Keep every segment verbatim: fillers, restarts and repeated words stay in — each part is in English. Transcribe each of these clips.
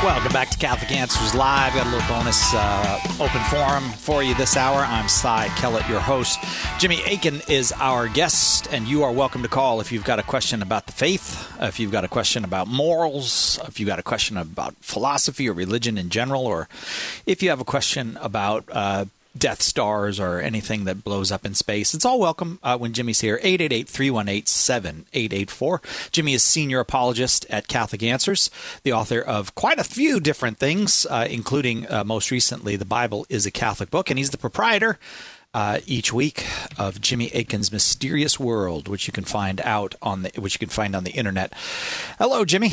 Welcome back to Catholic Answers Live. Got a little bonus uh, open forum for you this hour. I'm Cy Kellett, your host. Jimmy Akin is our guest, and you are welcome to call if you've got a question about the faith, if you've got a question about morals, if you've got a question about philosophy or religion in general, or if you have a question about uh, Death Stars or anything that blows up in space. It's all welcome uh, when Jimmy's here. eight eight eight, three one eight, seven eight eight four. Jimmy is senior apologist at Catholic Answers, the author of quite a few different things, uh, including uh, most recently, The Bible is a Catholic Book, and he's the proprietor uh, each week of Jimmy Akin's Mysterious World, which you can find out on the which you can find on the internet. Hello, Jimmy.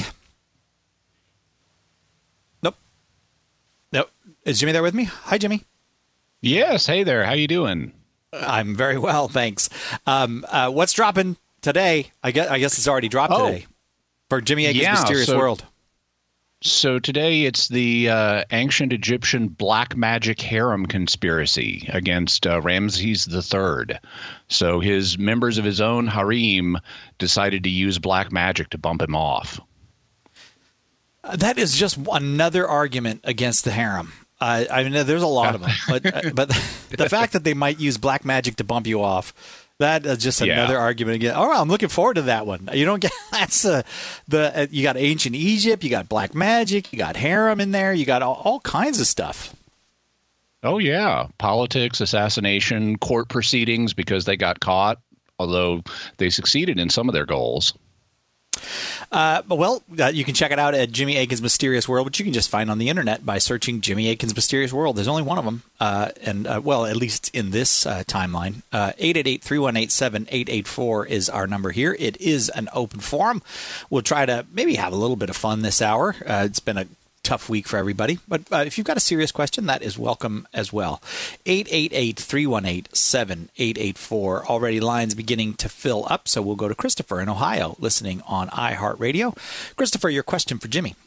Nope. Nope. Is Jimmy there with me? Hi, Jimmy. Yes. Hey there. How you doing? I'm very well, thanks. Um, uh, what's dropping today? I guess, I guess it's already dropped oh. today for Jimmy Akin's yeah, Mysterious so, World. So today it's the uh, ancient Egyptian black magic harem conspiracy against uh, Ramses the Third. So his members of his own harem decided to use black magic to bump him off. Uh, that is just another argument against the harem. Uh, I mean, there's a lot of them, but uh, but the fact that they might use black magic to bump you off, that is just another yeah. argument again. Oh, I'm looking forward to that one. You don't get that's uh, the uh, you got ancient Egypt, you got black magic, you got harem in there, you got all, all kinds of stuff. Oh yeah, politics, assassination, court proceedings because they got caught, although they succeeded in some of their goals. Uh, well, uh, you can check it out at Jimmy Akin's Mysterious World, which you can just find on the internet by searching Jimmy Akin's Mysterious World. There's only one of them, uh, and uh, well, at least in this uh, timeline. Uh, eight eight eight, three one eight, seven eight eight four is our number here. It is an open forum. We'll try to maybe have a little bit of fun this hour. Uh, it's been a tough week for everybody, but uh, if you've got a serious question, that is welcome as well. eight eight eight, three one eight, seven eight eight four. Already lines beginning to fill up, so we'll go to Christopher in Ohio, listening on iHeartRadio. Christopher, your question for Jimmy.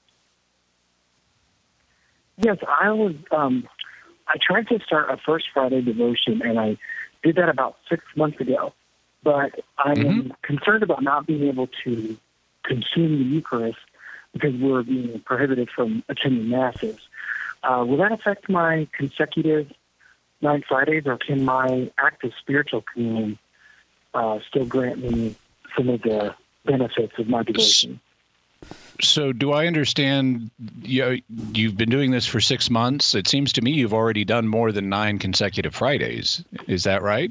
Yes, I was. Um, I tried to start a First Friday devotion, and I did that about six months ago, but I mm-hmm. am concerned about not being able to consume the Eucharist because we're being prohibited from attending masses. Uh, will that affect my consecutive nine Fridays, or can my active spiritual communion uh, still grant me some of the benefits of my devotion? So do I understand you, you've been doing this for six months? It seems to me you've already done more than nine consecutive Fridays. Is that right?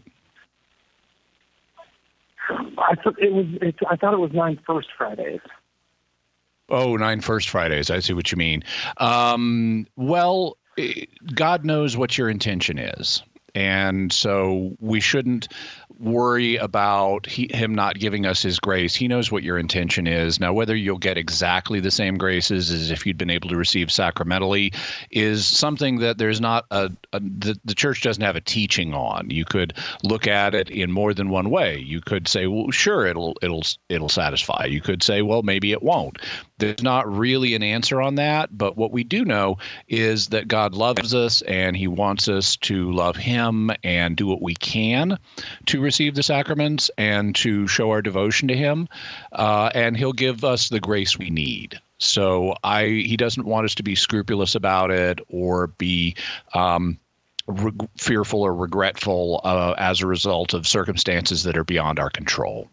I thought it was. It, I thought it was nine First Fridays. Oh, nine First Fridays. I see what you mean. Um, well, God knows what your intention is. And so we shouldn't worry about he, him not giving us his grace. He knows what your intention is. Now, whether you'll get exactly the same graces as if you'd been able to receive sacramentally is something that there's not a, a the, the church doesn't have a teaching on. You could look at it in more than one way. You could say, well, sure, it'll it'll it'll satisfy. You could say, well, maybe it won't. There's not really an answer on that, but what we do know is that God loves us and he wants us to love him and do what we can to receive the sacraments and to show our devotion to him, uh, and he'll give us the grace we need. So I, he doesn't want us to be scrupulous about it or be um, re- fearful or regretful uh, as a result of circumstances that are beyond our control.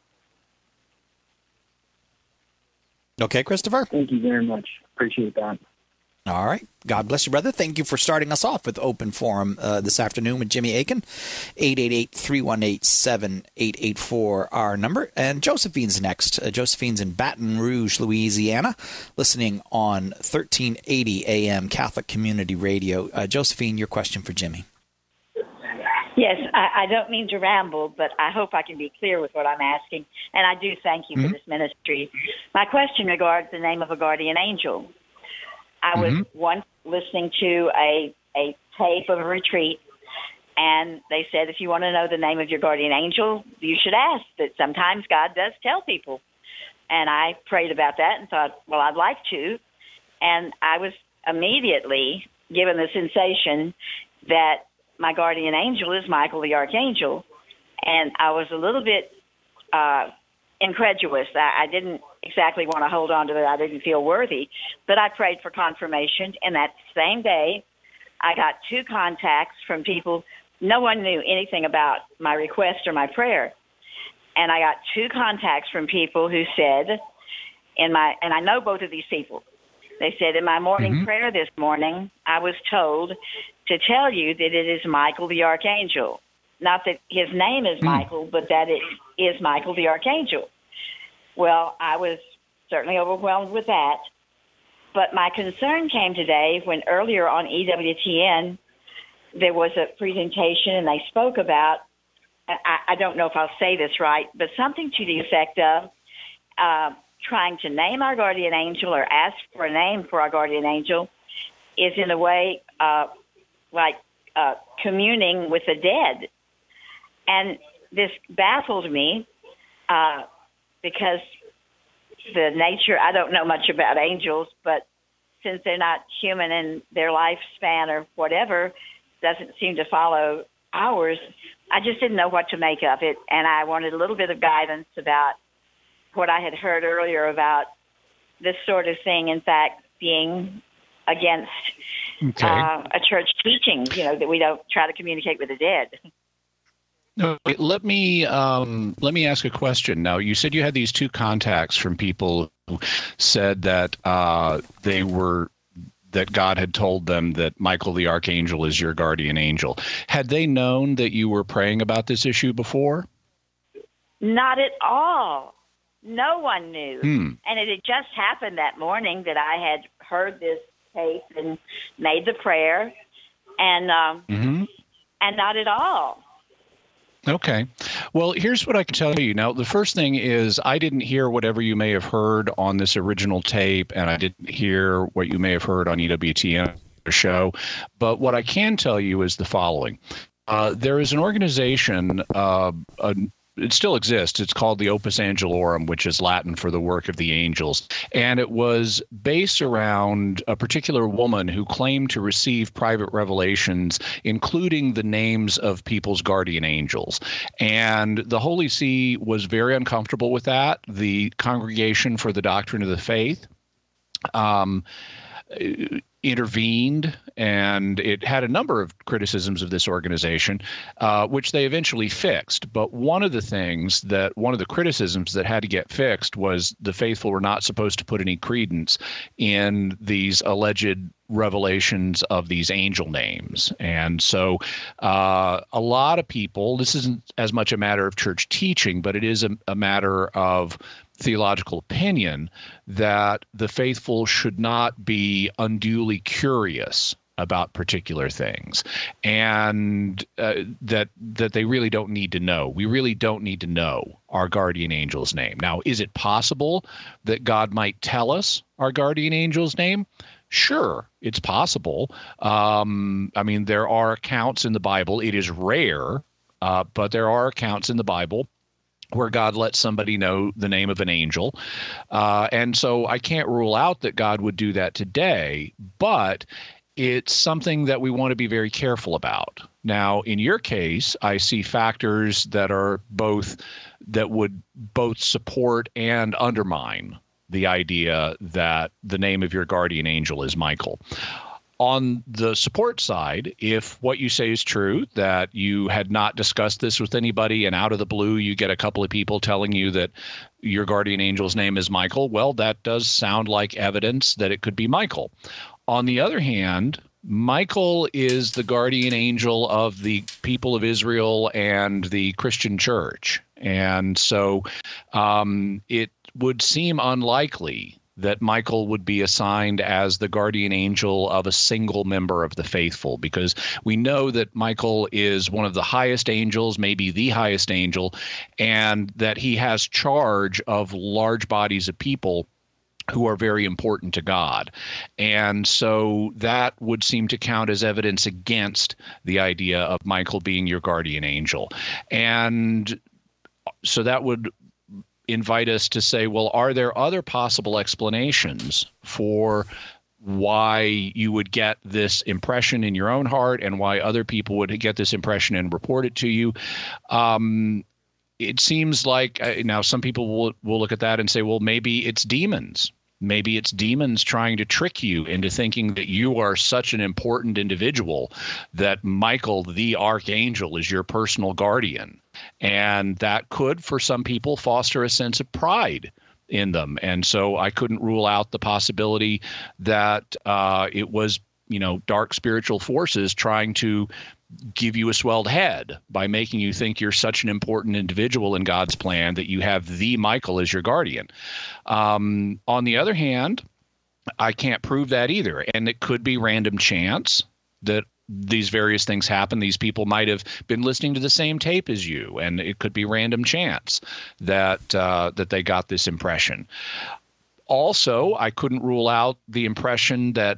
Okay, Christopher? Thank you very much. Appreciate that. All right. God bless you, brother. Thank you for starting us off with Open Forum uh, this afternoon with Jimmy Akin. eight eight eight, three one eight, seven eight eight four, our number. And Josephine's next. Uh, Josephine's in Baton Rouge, Louisiana, listening on thirteen eighty A M Catholic Community Radio. Uh, Josephine, your question for Jimmy. Yes, I, I don't mean to ramble, but I hope I can be clear with what I'm asking. And I do thank you mm-hmm. for this ministry. My question regards the name of a guardian angel. I was mm-hmm. once listening to a, a tape of a retreat, and they said, if you want to know the name of your guardian angel, you should ask. That sometimes God does tell people. And I prayed about that and thought, well, I'd like to. And I was immediately given the sensation that my guardian angel is Michael the Archangel. And I was a little bit uh, incredulous. I, I didn't exactly want to hold on to it. I didn't feel worthy, but I prayed for confirmation. And that same day, I got two contacts from people. No one knew anything about my request or my prayer. And I got two contacts from people who said, in my, and I know both of these people, they said, in my morning mm-hmm. prayer this morning, I was told to tell you that it is Michael the Archangel. Not that his name is mm. Michael, but that it is Michael the Archangel. Well, I was certainly overwhelmed with that. But my concern came today when earlier on E W T N, there was a presentation and they spoke about, I, I don't know if I'll say this right, but something to the effect of uh, trying to name our guardian angel or ask for a name for our guardian angel is in a way uh, like uh, communing with the dead. And this baffled me uh, because the nature, I don't know much about angels, but since they're not human in their lifespan or whatever, doesn't seem to follow ours, I just didn't know what to make of it. And I wanted a little bit of guidance about what I had heard earlier about this sort of thing, in fact, being against okay. uh, a church teaching, you know, that we don't try to communicate with the dead. No, let me um, let me ask a question. Now, you said you had these two contacts from people who said that uh, they were that God had told them that Michael the Archangel is your guardian angel. Had they known that you were praying about this issue before? Not at all. No one knew. Hmm. And it had just happened that morning that I had heard this tape and made the prayer, and um, mm-hmm. and not at all. Okay. Well, here's what I can tell you. Now, the first thing is I didn't hear whatever you may have heard on this original tape, and I didn't hear what you may have heard on E W T N show. But what I can tell you is the following. Uh, there is an organization, uh, a it still exists. It's called the Opus Angelorum, which is Latin for the work of the angels. And it was based around a particular woman who claimed to receive private revelations, including the names of people's guardian angels. And the Holy See was very uncomfortable with that. The Congregation for the Doctrine of the Faith um, intervened, and it had a number of criticisms of this organization, uh, which they eventually fixed. But one of the things that, one of the criticisms that had to get fixed was the faithful were not supposed to put any credence in these alleged revelations of these angel names. And so uh, a lot of people, this isn't as much a matter of church teaching, but it is a, a matter of theological opinion that the faithful should not be unduly curious about particular things, and uh, that that they really don't need to know. We really don't need to know our guardian angel's name. Now, is it possible that God might tell us our guardian angel's name? Sure, it's possible. Um, I mean, there are accounts in the Bible. It is rare, uh, but there are accounts in the Bible where God lets somebody know the name of an angel. Uh, and so I can't rule out that God would do that today, but it's something that we want to be very careful about. Now, in your case, I see factors that are both, that would both support and undermine the idea that the name of your guardian angel is Michael. On the support side, if what you say is true, that you had not discussed this with anybody and out of the blue you get a couple of people telling you that your guardian angel's name is Michael, well, that does sound like evidence that it could be Michael. On the other hand, Michael is the guardian angel of the people of Israel and the Christian church. And so um, it would seem unlikely that Michael would be assigned as the guardian angel of a single member of the faithful, because we know that Michael is one of the highest angels, maybe the highest angel, and that he has charge of large bodies of people who are very important to God. And so that would seem to count as evidence against the idea of Michael being your guardian angel. And so that would invite us to say, well, are there other possible explanations for why you would get this impression in your own heart and why other people would get this impression and report it to you? Um, it seems like uh, now some people will will look at that and say, well, maybe it's demons. Maybe it's demons trying to trick you into thinking that you are such an important individual that Michael, the archangel, is your personal guardian. And that could, for some people, foster a sense of pride in them. And so I couldn't rule out the possibility that uh, it was, you know, dark spiritual forces trying to give you a swelled head by making you think you're such an important individual in God's plan that you have the Michael as your guardian. Um, on the other hand, I can't prove that either. And it could be random chance that these various things happen. These people might have been listening to the same tape as you, and it could be random chance that uh, that they got this impression. Also, I couldn't rule out the impression that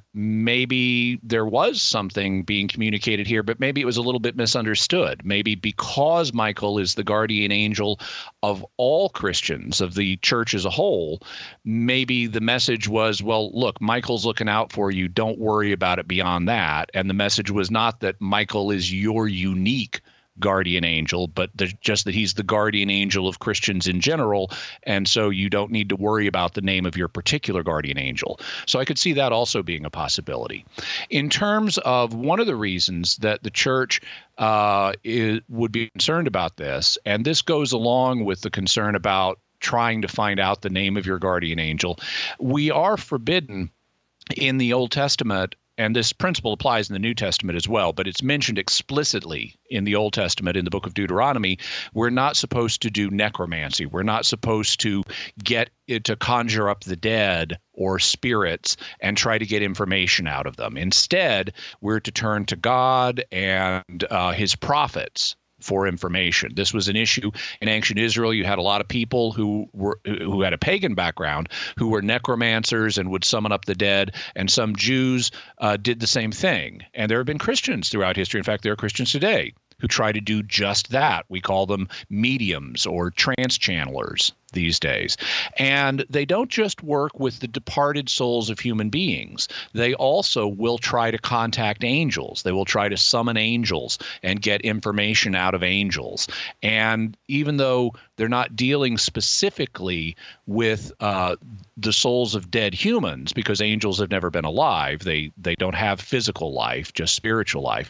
maybe there was something being communicated here, but maybe it was a little bit misunderstood. Maybe because Michael is the guardian angel of all Christians, of the church as a whole, maybe the message was, well, look, Michael's looking out for you. Don't worry about it beyond that. And the message was not that Michael is your unique guardian angel, but the, just that he's the guardian angel of Christians in general, and so you don't need to worry about the name of your particular guardian angel. So I could see that also being a possibility. In terms of one of the reasons that the church uh, is, would be concerned about this, and this goes along with the concern about trying to find out the name of your guardian angel, we are forbidden in the Old Testament, and this principle applies in the New Testament as well, but it's mentioned explicitly in the Old Testament in the book of Deuteronomy. We're not supposed to do necromancy. We're not supposed to get it to conjure up the dead or spirits and try to get information out of them. Instead, we're to turn to God and uh, his prophets for information. This was an issue in ancient Israel. You had a lot of people who were who had a pagan background who were necromancers and would summon up the dead, and some Jews uh, did the same thing. And there have been Christians throughout history. In fact, there are Christians today who try to do just that. We call them mediums or trance channelers these days. And they don't just work with the departed souls of human beings. They also will try to contact angels. They will try to summon angels and get information out of angels. And even though they're not dealing specifically with uh, the souls of dead humans, because angels have never been alive, they they don't have physical life, just spiritual life.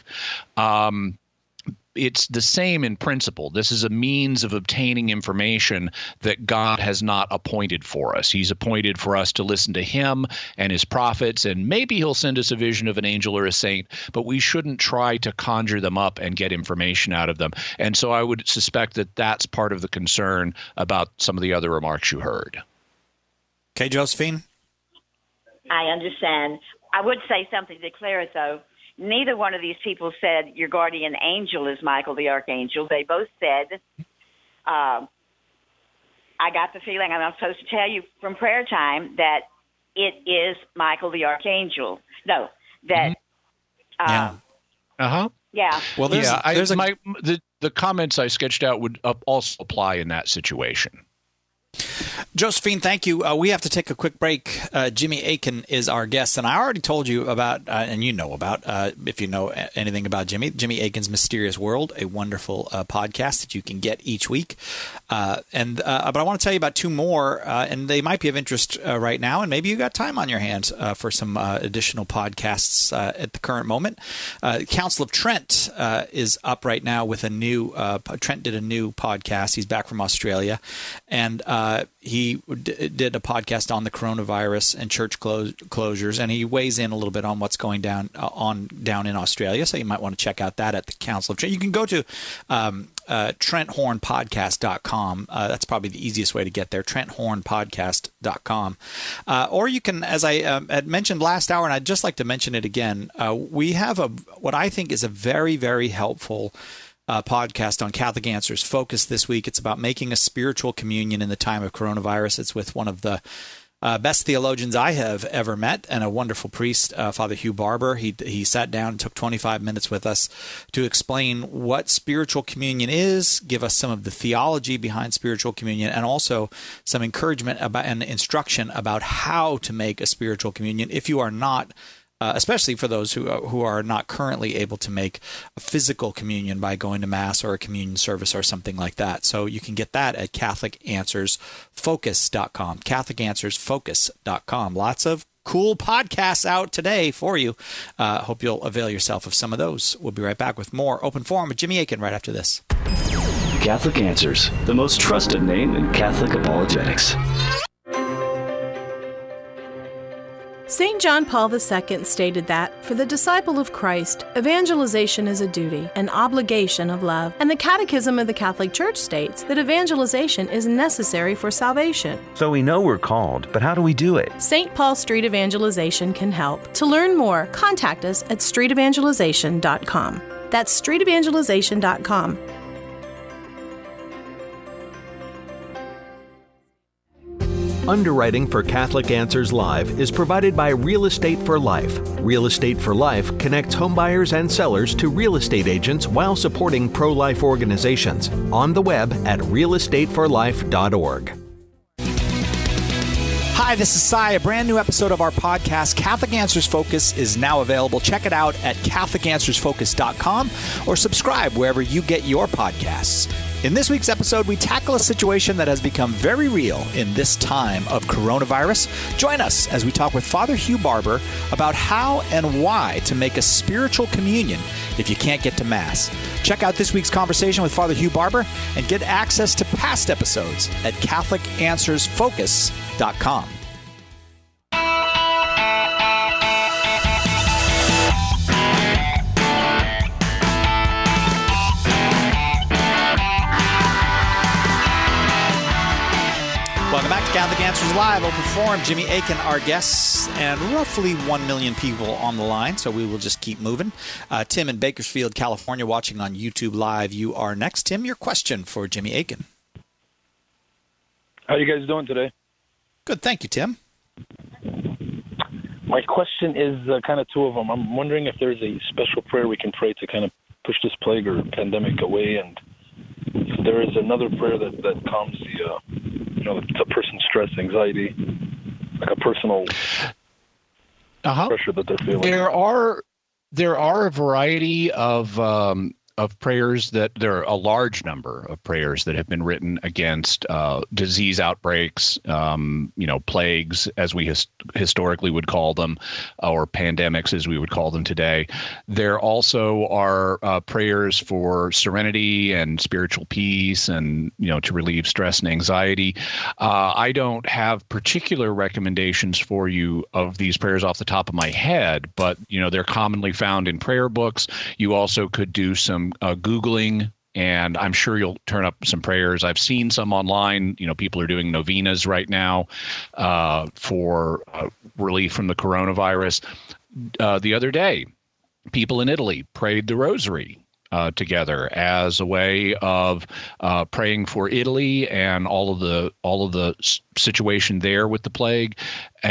Um, It's the same in principle. This is a means of obtaining information that God has not appointed for us. He's appointed for us to listen to him and his prophets, and maybe he'll send us a vision of an angel or a saint, but we shouldn't try to conjure them up and get information out of them. And so I would suspect that that's part of the concern about some of the other remarks you heard. Okay, Josephine? I understand. I would say something to clear it, though. Neither one of these people said your guardian angel is Michael the Archangel. They both said, uh, I got the feeling, I'm not supposed to tell you from prayer time, that it is Michael the Archangel. No, that... Mm-hmm. Uh, yeah. Uh-huh. Yeah. Well, there's, yeah, I, there's a... my, the, the comments I sketched out would also apply in that situation. Josephine, thank you. Uh, we have to take a quick break. Uh, Jimmy Akin is our guest, and I already told you about, uh, and you know about, uh, if you know anything about Jimmy, Jimmy Akin's Mysterious World, a wonderful uh, podcast that you can get each week. Uh, and uh, but I want to tell you about two more, uh, and they might be of interest uh, right now, and maybe you got time on your hands uh, for some uh, additional podcasts uh, at the current moment. Uh, Council of Trent uh, is up right now with a new. Uh, Trent did a new podcast. He's back from Australia, and uh, he d- did a podcast on the coronavirus and church clo- closures, and he weighs in a little bit on what's going down uh, on down in Australia. So you might want to check out that at the Council of Trent. You can go to um, uh, trent horn podcast dot com. Uh, that's probably the easiest way to get there, trent horn podcast dot com. Uh, or you can, as I um, had mentioned last hour, and I'd just like to mention it again, uh, we have a what I think is a very, very helpful Uh, podcast on Catholic Answers Focus this week. It's about making a spiritual communion in the time of coronavirus. It's with one of the uh, best theologians I have ever met, and a wonderful priest, uh, Father Hugh Barber. He he sat down and took twenty-five minutes with us to explain what spiritual communion is, give us some of the theology behind spiritual communion, and also some encouragement about and instruction about how to make a spiritual communion if you are not uh, especially for those who uh, who are not currently able to make a physical communion by going to Mass or a communion service or something like that. So you can get that at Catholic Answers Focus dot com, Catholic Answers Focus dot com. Lots of cool podcasts out today for you. Uh, hope you'll avail yourself of some of those. We'll be right back with more Open Forum with Jimmy Akin right after this. Catholic Answers, the most trusted name in Catholic apologetics. Saint John Paul the Second stated that, for the disciple of Christ, evangelization is a duty, an obligation of love, and the Catechism of the Catholic Church states that evangelization is necessary for salvation. So we know we're called, but how do we do it? Saint Paul Street Evangelization can help. To learn more, contact us at street evangelization dot com. That's street evangelization dot com. Underwriting for Catholic Answers Live is provided by Real Estate for Life. Real Estate for Life connects homebuyers and sellers to real estate agents while supporting pro-life organizations. On the web at real estate for life dot org. Hi, this is Cy. A brand new episode of our podcast, Catholic Answers Focus, is now available. Check it out at Catholic Answers Focus dot com or subscribe wherever you get your podcasts. In this week's episode, we tackle a situation that has become very real in this time of coronavirus. Join us as we talk with Father Hugh Barber about how and why to make a spiritual communion if you can't get to Mass. Check out this week's conversation with Father Hugh Barber and get access to past episodes at Catholic Answers Focus dot com. Welcome back to Catholic Answers Live, Open Forum. Jimmy Akin, our guests, and roughly one million people on the line, so we will just keep moving. Uh, Tim in Bakersfield, California, watching on YouTube Live. You are next. Tim, your question for Jimmy Akin. How are you guys doing today? Good, thank you, Tim. My question is uh, kind of two of them. I'm wondering if there's a special prayer we can pray to kind of push this plague or pandemic away, and if there is another prayer that, that calms the, uh, you know, the, the person's stress, anxiety, like a personal uh-huh. pressure that they're feeling. There are there are a variety of um, of prayers that there are a large number of prayers that have been written against uh, disease outbreaks, um, you know, plagues, as we his- historically would call them, or pandemics, as we would call them today. There also are uh, prayers for serenity and spiritual peace, and you know, to relieve stress and anxiety. Uh, I don't have particular recommendations for you of these prayers off the top of my head, but you know, they're commonly found in prayer books. You also could do some Uh, Googling, and I'm sure you'll turn up some prayers. I've seen some online. You know, people are doing novenas right now uh, for uh, relief from the coronavirus. Uh, the other day, people in Italy prayed the Rosary uh, together as a way of uh, praying for Italy and all of the all of the situation there with the plague.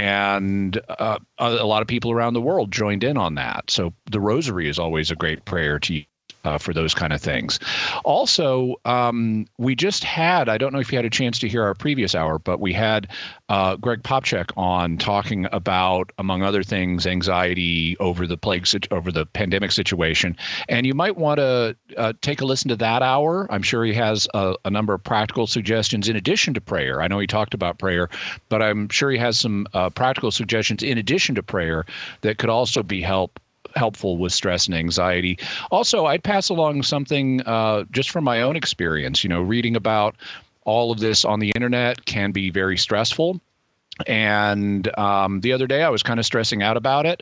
And uh, a lot of people around the world joined in on that. So the Rosary is always a great prayer to use Uh, for those kind of things. Also, um, we just had, I don't know if you had a chance to hear our previous hour, but we had uh, Greg Popchak on talking about, among other things, anxiety over the plague, over the pandemic situation. And you might want to uh, take a listen to that hour. I'm sure he has a, a number of practical suggestions in addition to prayer. I know he talked about prayer, but I'm sure he has some uh, practical suggestions in addition to prayer that could also be help helpful with stress and anxiety. Also, I'd pass along something uh, just from my own experience. You know, reading about all of this on the internet can be very stressful. And um, the other day I was kind of stressing out about it,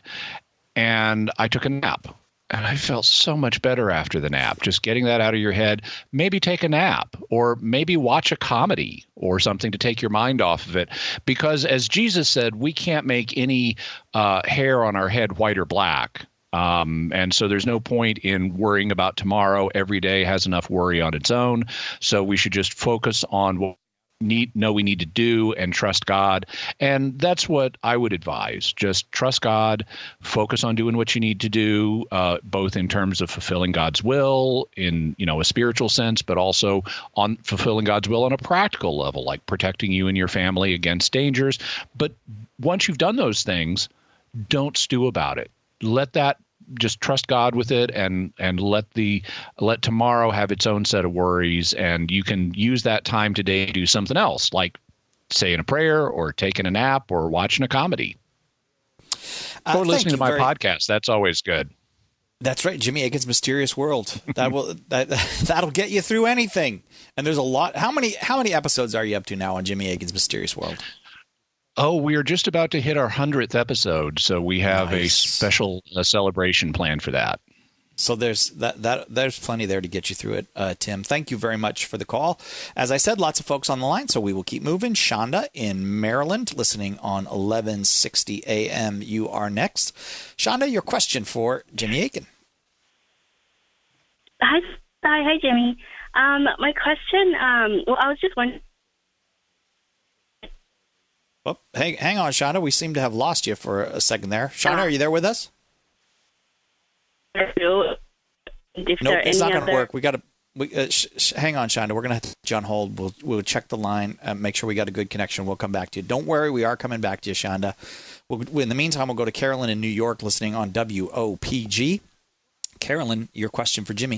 and I took a nap. And I felt so much better after the nap, just getting that out of your head. Maybe take a nap, or maybe watch a comedy or something to take your mind off of it. Because as Jesus said, we can't make any uh, hair on our head white or black. Um, and so there's no point in worrying about tomorrow. Every day has enough worry on its own. So we should just focus on what we need, know we need to do, and trust God. And that's what I would advise. Just trust God, focus on doing what you need to do, uh, both in terms of fulfilling God's will in, you know, a spiritual sense, but also on fulfilling God's will on a practical level, like protecting you and your family against dangers. But once you've done those things, don't stew about it. let that just trust God with it, and and let the let tomorrow have its own set of worries, and you can use that time today to do something else, like saying a prayer or taking a nap or watching a comedy uh, or listening to my very- podcast. That's always good. That's right, Jimmy Akin's Mysterious World. That will that that'll get you through anything. And there's a lot. How many how many episodes are you up to now on Jimmy Akin's Mysterious World? Oh, we are just about to hit our hundredth episode, so we have Nice. a special uh, celebration planned for that. So there's that that there's plenty there to get you through it, uh, Tim. Thank you very much for the call. As I said, lots of folks on the line, so we will keep moving. Shonda in Maryland, listening on eleven sixty A M. You are next. Shonda, your question for Jimmy Akin. Hi, hi, hi, Jimmy. Um, my question. Um, well, I was just wondering. Oh, hang, hang on, Shonda. We seem to have lost you for a second there. Shonda, are you there with us? If Nope, there it's not any going to other- work. We got to we, uh, sh- sh- hang on, Shonda. We're going to have to put you on hold. We'll we'll check the line, uh, make sure we got a good connection. We'll come back to you. Don't worry, we are coming back to you, Shonda. We'll, in the meantime, we'll go to Carolyn in New York, listening on W O P G. Carolyn, your question for Jimmy.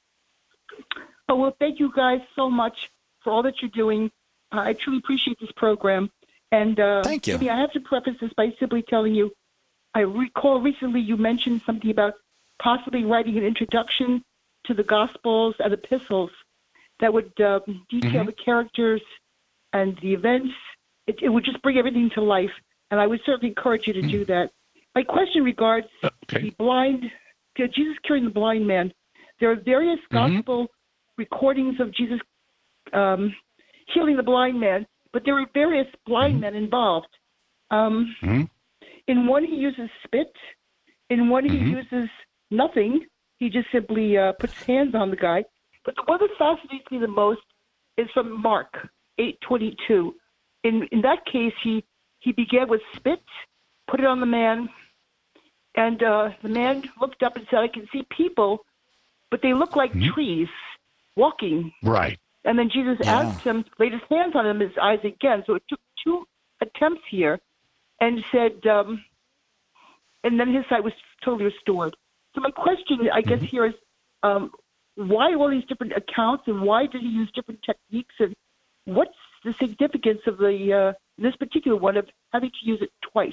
Oh, well, thank you guys so much for all that you're doing. Uh, I truly appreciate this program. And uh, Thank you. Jimmy, I have to preface this by simply telling you, I recall recently you mentioned something about possibly writing an introduction to the Gospels and epistles that would uh, detail Mm-hmm. the characters and the events. It, it would just bring everything to life, and I would certainly encourage you to do that. My question regards Okay. the blind, uh, Jesus curing the blind man. There are various Mm-hmm. gospel recordings of Jesus um, healing the blind man, but there are various blind Mm-hmm. men involved. Um, Mm-hmm. In one, he uses spit. In one, he Mhm. uses nothing. He just simply uh, puts hands on the guy. But the one that fascinates me the most is from Mark eight twenty-two. In in that case, he, he began with spit, put it on the man, and uh, the man looked up and said, I can see people, but they look like Mhm. trees walking. Right. And then Jesus Yeah. asked him, laid his hands on him, his eyes again. So it took two attempts here, and said, um, and then his sight was totally restored. So my question, I guess, here is, um, why all these different accounts, and why did he use different techniques, and what's the significance of the uh, this particular one of having to use it twice?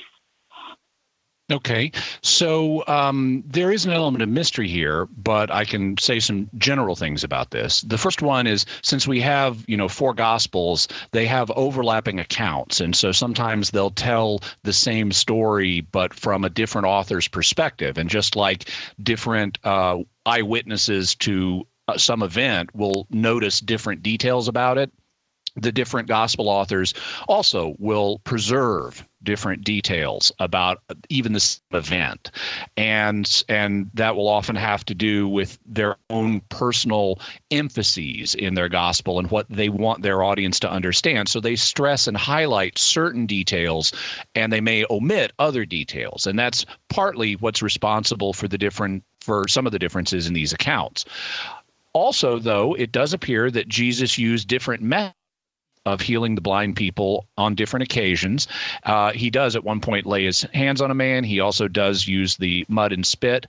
Okay, so um, there is an element of mystery here, but I can say some general things about this. The first one is, since we have, you know, four Gospels, they have overlapping accounts, and so sometimes they'll tell the same story, but from a different author's perspective. And just like different uh, eyewitnesses to uh, some event will notice different details about it, the different gospel authors also will preserve different details about even this event, and and that will often have to do with their own personal emphases in their gospel and what they want their audience to understand. So they stress and highlight certain details, and they may omit other details, and that's partly what's responsible for the different for some of the differences in these accounts. Also, though, it does appear that Jesus used different methods of healing the blind people on different occasions. Uh, he does at one point lay his hands on a man. He also does use the mud and spit.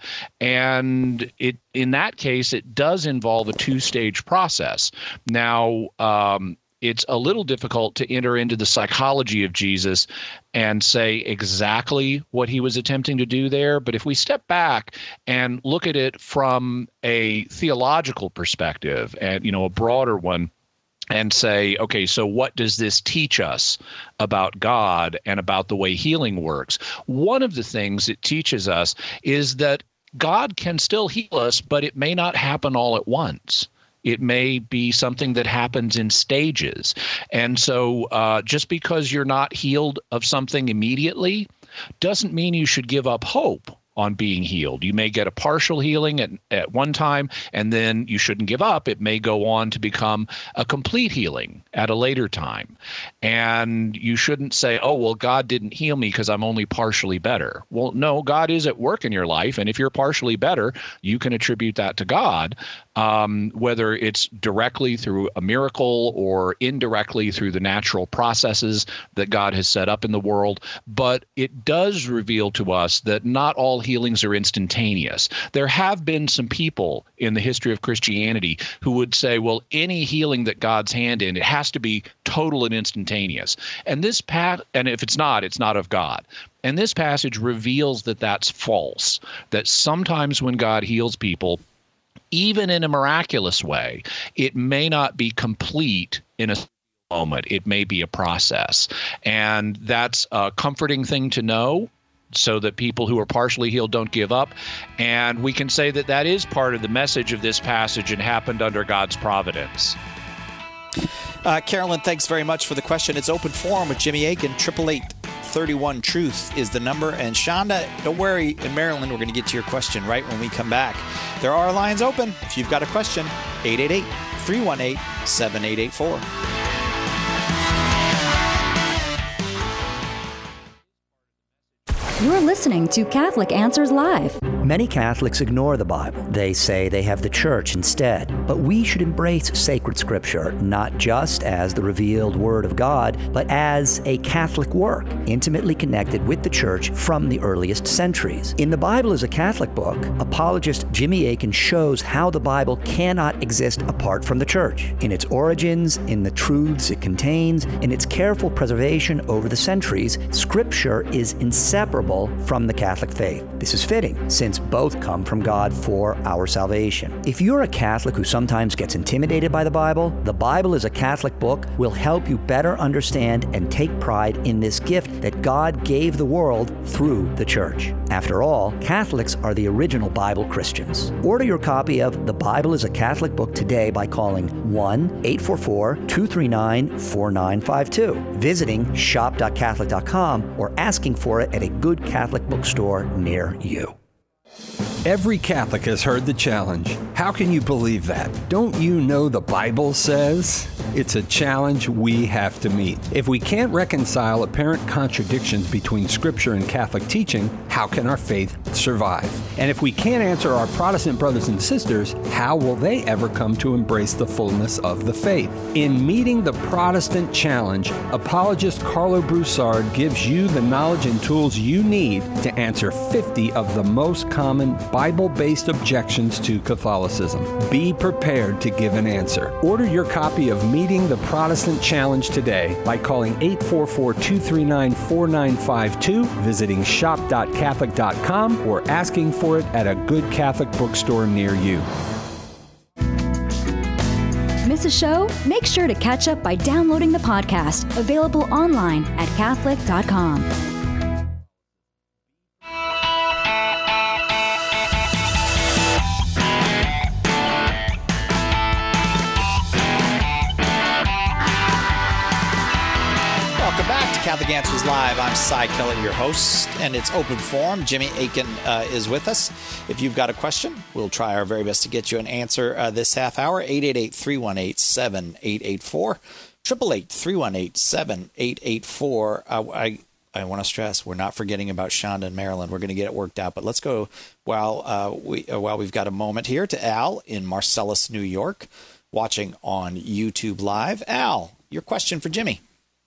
And it in that case, it does involve a two-stage process. Now, um, it's a little difficult to enter into the psychology of Jesus and say exactly what he was attempting to do there. But if we step back and look at it from a theological perspective, and, you know, a broader one, and say, okay, so what does this teach us about God and about the way healing works? One of the things it teaches us is that God can still heal us, but it may not happen all at once. It may be something that happens in stages. And so uh, just because you're not healed of something immediately doesn't mean you should give up hope on being healed. You may get a partial healing at, at one time, and then you shouldn't give up. It may go on to become a complete healing at a later time. And you shouldn't say, oh, well, God didn't heal me because I'm only partially better. Well, no, God is at work in your life, and if you're partially better, you can attribute that to God. um, whether it's directly through a miracle or indirectly through the natural processes that God has set up in the world. But it does reveal to us that not all healings are instantaneous. There have been some people in the history of Christianity who would say, well, any healing that God's hand in, it has to be total and instantaneous. And this path, and if it's not, it's not of God. And this passage reveals that that's false, that sometimes when God heals people, even in a miraculous way, it may not be complete in a moment. It may be a process. And that's a comforting thing to know, so that people who are partially healed don't give up. And we can say that that is part of the message of this passage and happened under God's providence. Uh, Carolyn, thanks very much for the question. It's open forum with Jimmy Akin. Triple eight thirty-one truth is the number. And Shonda, don't worry, in Maryland, we're going to get to your question right when we come back. There are lines open. If you've got a question, eight eight eight, three one eight, seven eight eight four. You're listening to Catholic Answers Live. Many Catholics ignore the Bible. They say they have the church instead. But we should embrace sacred scripture, not just as the revealed word of God, but as a Catholic work, intimately connected with the church from the earliest centuries. In The Bible is a Catholic Book, apologist Jimmy Akin shows how the Bible cannot exist apart from the church, in its origins, in the truths it contains, in its careful preservation over the centuries. Scripture is inseparable from the Catholic faith. This is fitting, since both come from God for our salvation. If you're a Catholic who sometimes gets intimidated by the Bible, The Bible is a Catholic Book will help you better understand and take pride in this gift that God gave the world through the church. After all, Catholics are the original Bible Christians. Order your copy of The Bible is a Catholic Book today by calling one eight four four, two three nine, four nine five two, visiting shop dot catholic dot com, or asking for it at a good Catholic bookstore near you. Every Catholic has heard the challenge. How can you believe that? Don't you know the Bible says? It's a challenge we have to meet. If we can't reconcile apparent contradictions between Scripture and Catholic teaching, how can our faith survive? And if we can't answer our Protestant brothers and sisters, how will they ever come to embrace the fullness of the faith? In Meeting the Protestant Challenge, apologist Carlo Broussard gives you the knowledge and tools you need to answer fifty of the most common Bible-based objections to Catholicism. Be prepared to give an answer. Order your copy of Meeting the Protestant Challenge today by calling eight four four, two three nine, four nine five two, visiting shop dot catholic dot com, or asking for it at a good Catholic bookstore near you. Miss a show? Make sure to catch up by downloading the podcast, available online at catholic dot com. Catholic Answers Live. I'm Cy Kellett, your host, and it's open forum. Jimmy Akin uh, is with us. If you've got a question, we'll try our very best to get you an answer uh, this half hour. eight eight eight, three one eight, seven eight eight four. eight eight eight, three one eight, seven eight eight four. Uh, I, I want to stress, we're not forgetting about Shonda and Maryland. We're going to get it worked out. But let's go while, uh, we, uh, while we've got a moment here to Al in Marcellus, New York, watching on YouTube Live. Al, your question for Jimmy.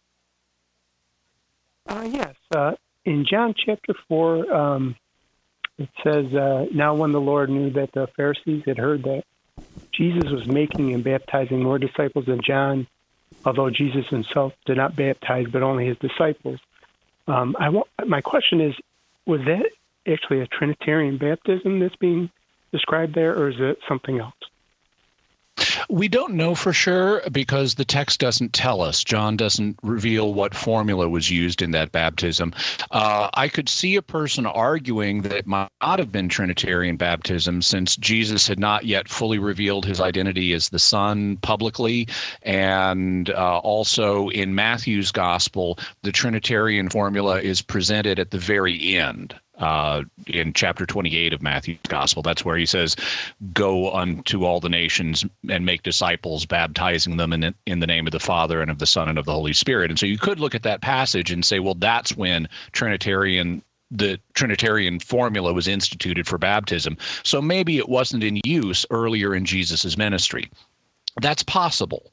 Uh, yes. Uh, in John chapter four, um, it says, uh, now when the Lord knew that the Pharisees had heard that Jesus was making and baptizing more disciples than John, although Jesus himself did not baptize, but only his disciples. Um, I want, my question is, was that actually a Trinitarian baptism that's being described there, or is it something else? We don't know for sure because the text doesn't tell us. John doesn't reveal what formula was used in that baptism. Uh, I could see a person arguing that it might not have been Trinitarian baptism since Jesus had not yet fully revealed his identity as the Son publicly. And uh, also in Matthew's gospel, the Trinitarian formula is presented at the very end. Uh, in chapter twenty-eight of Matthew's Gospel. That's where he says, go unto all the nations and make disciples, baptizing them in, in the name of the Father and of the Son and of the Holy Spirit. And so you could look at that passage and say, well, that's when Trinitarian the Trinitarian formula was instituted for baptism. So maybe it wasn't in use earlier in Jesus's ministry. That's possible.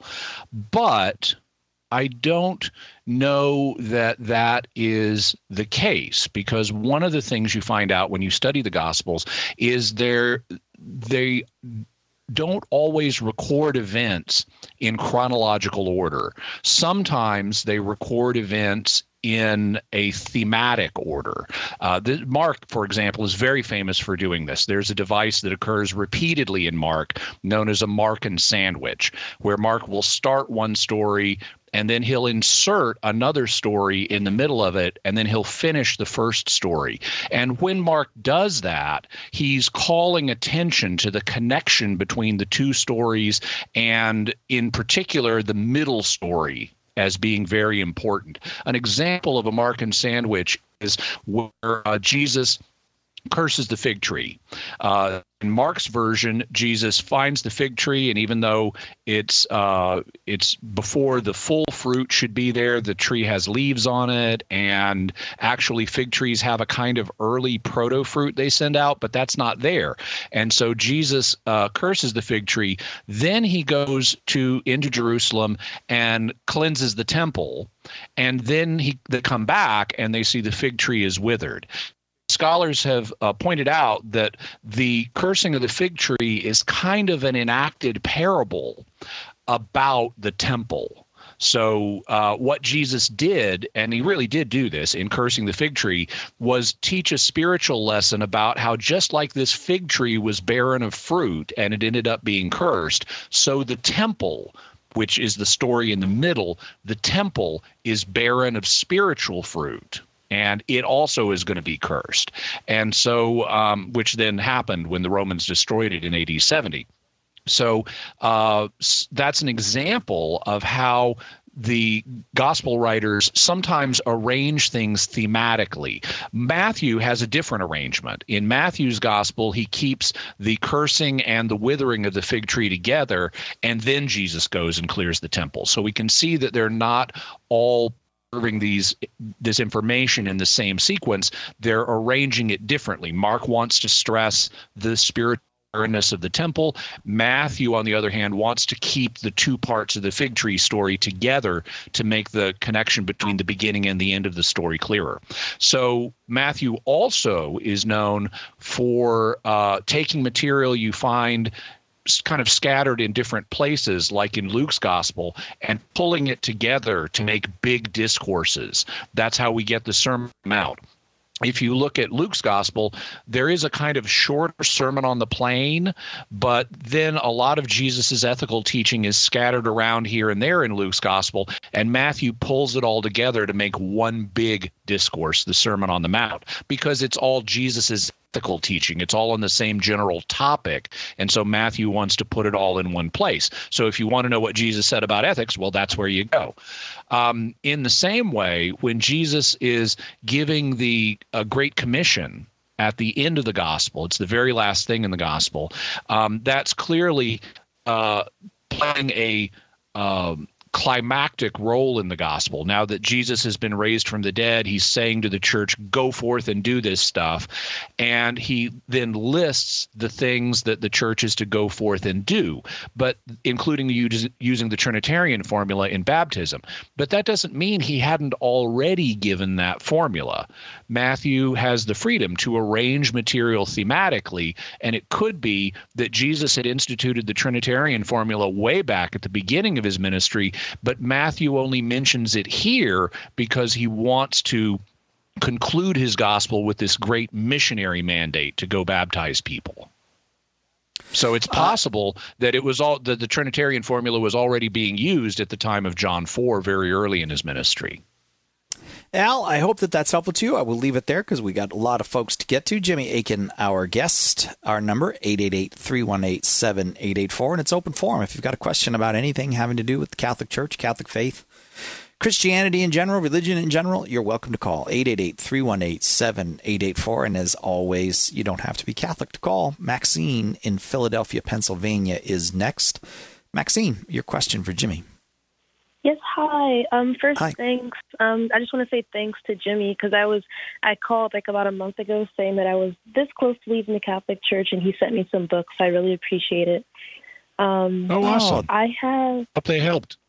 But I don't know that that is the case, because one of the things you find out when you study the Gospels is they're, they don't always record events in chronological order. Sometimes they record events in a thematic order. Uh, the, Mark, for example, is very famous for doing this. There's a device that occurs repeatedly in Mark known as a Markan sandwich, where Mark will start one story and then he'll insert another story in the middle of it, and then he'll finish the first story. And when Mark does that, he's calling attention to the connection between the two stories, and in particular, the middle story as being very important. An example of a Markan sandwich is where uh, Jesus curses the fig tree. Uh, in Mark's version, Jesus finds the fig tree, and even though it's uh, it's before the full fruit should be there, the tree has leaves on it, and actually fig trees have a kind of early proto-fruit they send out, but that's not there. And so Jesus uh, curses the fig tree. Then he goes to into Jerusalem and cleanses the temple, and then he they come back and they see the fig tree is withered. Scholars have uh, pointed out that the cursing of the fig tree is kind of an enacted parable about the temple. So uh, what Jesus did, and he really did do this in cursing the fig tree, was teach a spiritual lesson about how just like this fig tree was barren of fruit and it ended up being cursed, so the temple, which is the story in the middle, the temple is barren of spiritual fruit. And it also is going to be cursed. And so, um, which then happened when the Romans destroyed it in A D seventy. So uh, that's an example of how the gospel writers sometimes arrange things thematically. Matthew has a different arrangement. In Matthew's gospel, he keeps the cursing and the withering of the fig tree together, and then Jesus goes and clears the temple. So we can see that they're not all serving these this information in the same sequence. They're arranging it differently. Mark wants to stress the spiritual barrenness of the temple. Matthew, on the other hand, wants to keep the two parts of the fig tree story together to make the connection between the beginning and the end of the story clearer. So Matthew also is known for uh, taking material you find kind of scattered in different places, like in Luke's gospel, and pulling it together to make big discourses. That's how we get the Sermon on the Mount. If you look at Luke's gospel, there is a kind of shorter Sermon on the Plain, but then a lot of Jesus's ethical teaching is scattered around here and there in Luke's gospel, and Matthew pulls it all together to make one big discourse, the Sermon on the Mount, because it's all Jesus's ethical teaching. It's all on the same general topic, and so Matthew wants to put it all in one place. So if you want to know what Jesus said about ethics, well, that's where you go. Um, in the same way, when Jesus is giving the uh, Great Commission at the end of the gospel, it's the very last thing in the gospel, um, that's clearly uh, playing a um, climactic role in the gospel. Now that Jesus has been raised from the dead, he's saying to the church, go forth and do this stuff. And he then lists the things that the church is to go forth and do, but including the, using the Trinitarian formula in baptism. But that doesn't mean he hadn't already given that formula. Matthew has the freedom to arrange material thematically, and it could be that Jesus had instituted the Trinitarian formula way back at the beginning of his ministry, but Matthew only mentions it here because he wants to conclude his gospel with this great missionary mandate to go baptize people. So it's possible uh, that it was all that the Trinitarian formula was already being used at the time of John four, very early in his ministry. Al, I hope that that's helpful to you. I will leave it there because we got a lot of folks to get to. Jimmy Akin, our guest, our number, eight eight eight, three one eight, seven eight eight four, and it's open forum. If you've got a question about anything having to do with the Catholic Church, Catholic faith, Christianity in general, religion in general, you're welcome to call eight eight eight, three one eight, seven eight eight four. And as always, you don't have to be Catholic to call. Maxine in Philadelphia, Pennsylvania is next. Maxine, your question for Jimmy. Yes, hi. Um, first, Hi. thanks. Um, I just want to say thanks to Jimmy because I was I called like about a month ago saying that I was this close to leaving the Catholic Church, and he sent me some books. I really appreciate it. Um, Oh, awesome. I have Hope they helped.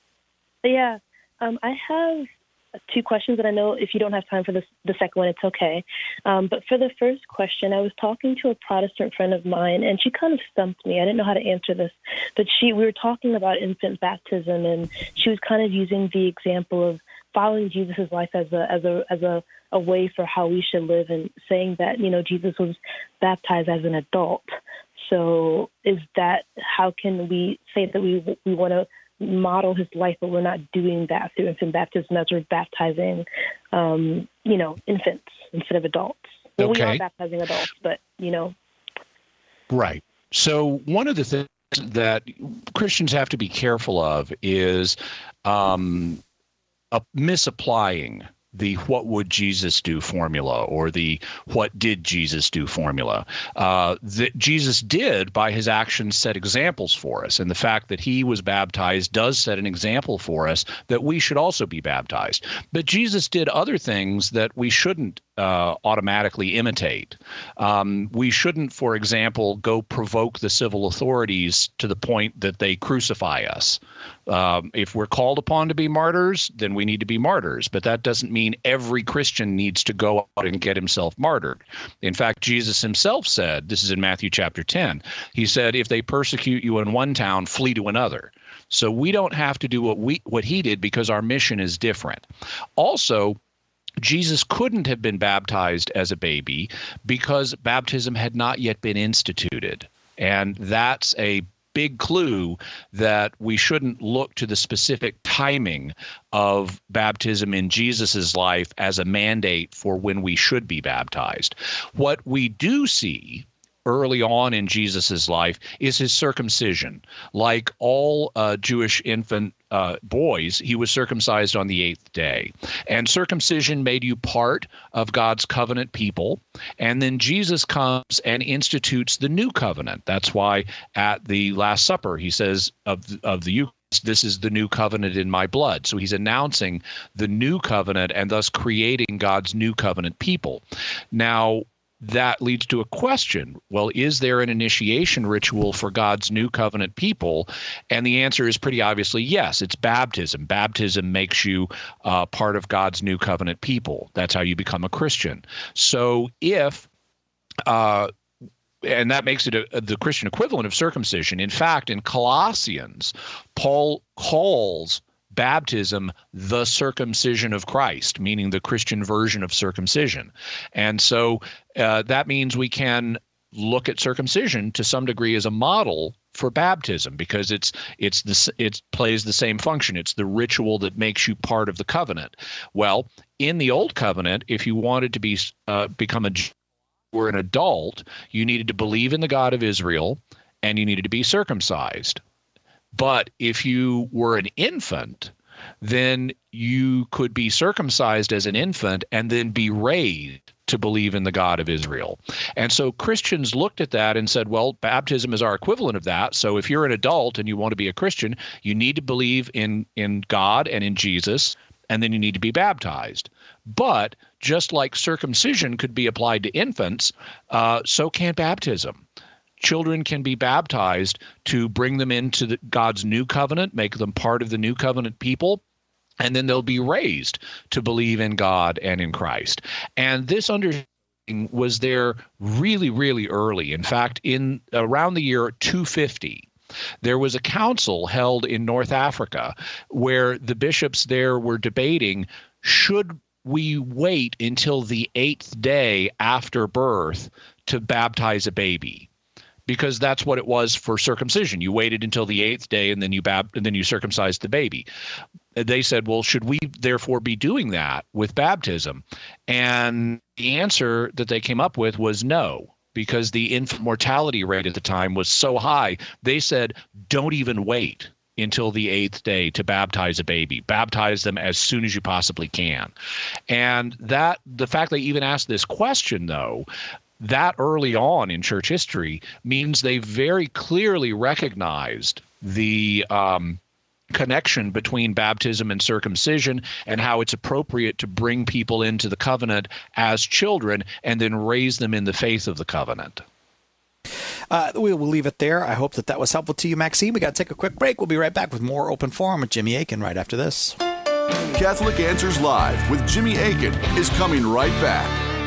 yeah. Um, I have two questions, and I know if you don't have time for this, the second one, it's okay. Um, but for the first question, I was talking to a Protestant friend of mine, and she kind of stumped me. I didn't know how to answer this, but she we were talking about infant baptism, and she was kind of using the example of following Jesus' life as a as a as a, a way for how we should live, and saying that you know Jesus was baptized as an adult. So is that how can we say that we we want to model his life, but we're not doing that through infant baptism as we're baptizing, um, you know, infants instead of adults. Well, Okay. we are baptizing adults, but, you know. Right. So one of the things that Christians have to be careful of is um, uh, misapplying the what would Jesus do formula or the what did Jesus do formula. Uh, that Jesus did, by his actions, set examples for us. And the fact that he was baptized does set an example for us that we should also be baptized. But Jesus did other things that we shouldn't uh, automatically imitate. Um, we shouldn't, for example, go provoke the civil authorities to the point that they crucify us. Um, if we're called upon to be martyrs, then we need to be martyrs. But that doesn't mean every Christian needs to go out and get himself martyred. In fact, Jesus himself said, this is in Matthew chapter ten, he said, if they persecute you in one town, flee to another. So we don't have to do what we what he did because our mission is different. Also, Jesus couldn't have been baptized as a baby because baptism had not yet been instituted. And that's a big clue that we shouldn't look to the specific timing of baptism in Jesus's life as a mandate for when we should be baptized. What we do see early on in Jesus's life is his circumcision. Like all uh, Jewish infant uh, boys, he was circumcised on the eighth day. And circumcision made you part of God's covenant people. And then Jesus comes and institutes the new covenant. That's why at the Last Supper, he says of, of the Eucharist, this is the new covenant in my blood. So he's announcing the new covenant and thus creating God's new covenant people. Now, that leads to a question. Well, is there an initiation ritual for God's new covenant people? And the answer is pretty obviously yes. It's baptism. Baptism makes you uh, part of God's new covenant people. That's how you become a Christian. So if uh, and that makes it a, a, the Christian equivalent of circumcision. In fact, in Colossians, Paul calls baptism the circumcision of Christ, meaning the Christian version of circumcision. And so uh, that means we can look at circumcision to some degree as a model for baptism because it's it's the it plays the same function. It's the ritual that makes you part of the covenant. Well, in the old covenant, if you wanted to be uh, become a or an adult, you needed to believe in the God of Israel and you needed to be circumcised. But if you were an infant, then you could be circumcised as an infant and then be raised to believe in the God of Israel. And so Christians looked at that and said, well, baptism is our equivalent of that. So if you're an adult and you want to be a Christian, you need to believe in, in God and in Jesus, and then you need to be baptized. But just like circumcision could be applied to infants, uh, so can baptism. Children can be baptized to bring them into the, God's new covenant, make them part of the new covenant people, and then they'll be raised to believe in God and in Christ. And this understanding was there really, really early. In fact, in around the year two fifty, there was a council held in North Africa where the bishops there were debating, should we wait until the eighth day after birth to baptize a baby? Because that's what it was for circumcision. You waited until the eighth day and then you bab- and then you circumcised the baby. They said, well, should we therefore be doing that with baptism? And the answer that they came up with was no, because the infant mortality rate at the time was so high. They said, don't even wait until the eighth day to baptize a baby. Baptize them as soon as you possibly can. And that the fact they even asked this question, though, that early on in church history means they very clearly recognized the um, connection between baptism and circumcision and how it's appropriate to bring people into the covenant as children and then raise them in the faith of the covenant. Uh, we will leave it there. I hope that that was helpful to you, Maxine. We got to take a quick break. We'll be right back with more Open Forum with Jimmy Akin right after this. Catholic Answers Live with Jimmy Akin is coming right back.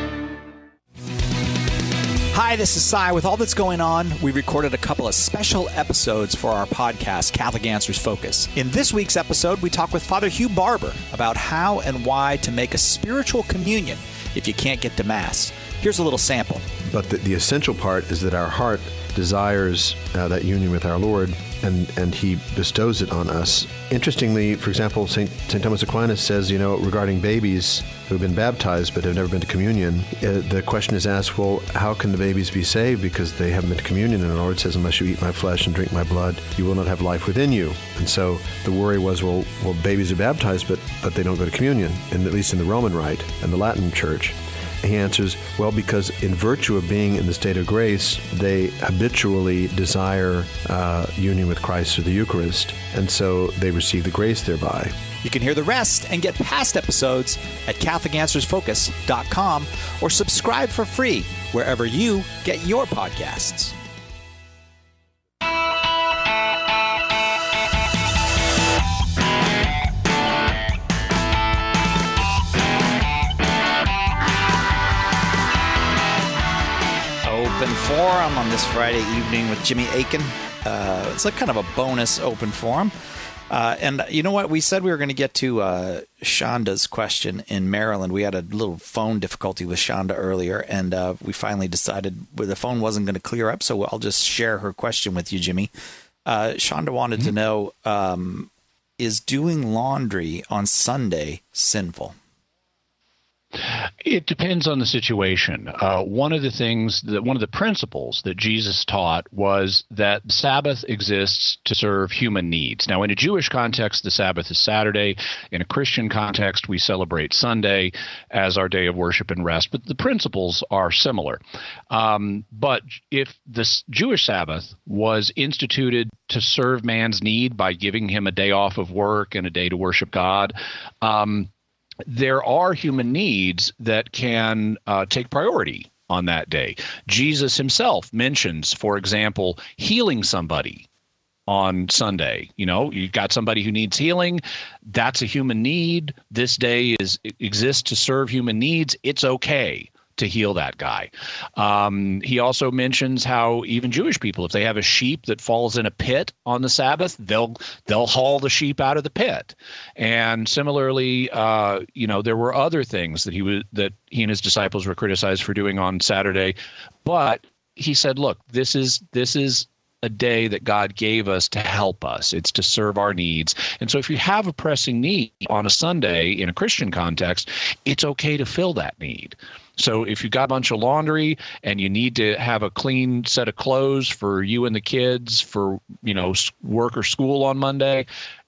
Hi, this is Cy. With all that's going on, we recorded a couple of special episodes for our podcast, Catholic Answers Focus. In this week's episode, we talk with Father Hugh Barber about how and why to make a spiritual communion if you can't get to Mass. Here's a little sample. But the, the essential part is that our heart desires uh, that union with our Lord, and, and he bestows it on us. Interestingly, for example, Saint Saint Thomas Aquinas says, you know, regarding babies who have been baptized but have never been to communion, uh, the question is asked, well, how can the babies be saved because they haven't been to communion? And the Lord says, unless you eat my flesh and drink my blood, you will not have life within you. And so the worry was, well, well, babies are baptized, but, but they don't go to communion, and at least in the Roman Rite and the Latin Church. He answers, well, because in virtue of being in the state of grace, they habitually desire uh, union with Christ through the Eucharist, and so they receive the grace thereby. You can hear the rest and get past episodes at Catholic Answers Focus dot com or subscribe for free wherever you get your podcasts. Open Forum on this Friday evening with Jimmy Akin. Uh, it's like kind of a bonus Open Forum. Uh, and you know what? We said we were going to get to uh, Shonda's question in Maryland. We had a little phone difficulty with Shonda earlier, and uh, we finally decided the phone wasn't going to clear up, so I'll just share her question with you, Jimmy. Uh, Shonda wanted mm-hmm. to know, um, is doing laundry on Sunday sinful? It depends on the situation. Uh, one of the things that one of the principles that Jesus taught was that the Sabbath exists to serve human needs. Now, in a Jewish context, the Sabbath is Saturday. In a Christian context, we celebrate Sunday as our day of worship and rest. But the principles are similar. Um, but if this Jewish Sabbath was instituted to serve man's need by giving him a day off of work and a day to worship God, um, there are human needs that can uh, take priority on that day. Jesus himself mentions, for example, healing somebody on Sunday. You know, you got somebody who needs healing. That's a human need. This day is exists to serve human needs. It's okay to heal that guy. Um, he also mentions how even Jewish people, if they have a sheep that falls in a pit on the Sabbath, they'll they'll haul the sheep out of the pit. And similarly, uh, you know, there were other things that he was that he and his disciples were criticized for doing on Saturday, but he said, "Look, this is this is." a day that God gave us to help us. It's to serve our needs. And so if you have a pressing need on a Sunday in a Christian context, it's okay to fill that need. So if you've got a bunch of laundry and you need to have a clean set of clothes for you and the kids for, you know, work or school on Monday,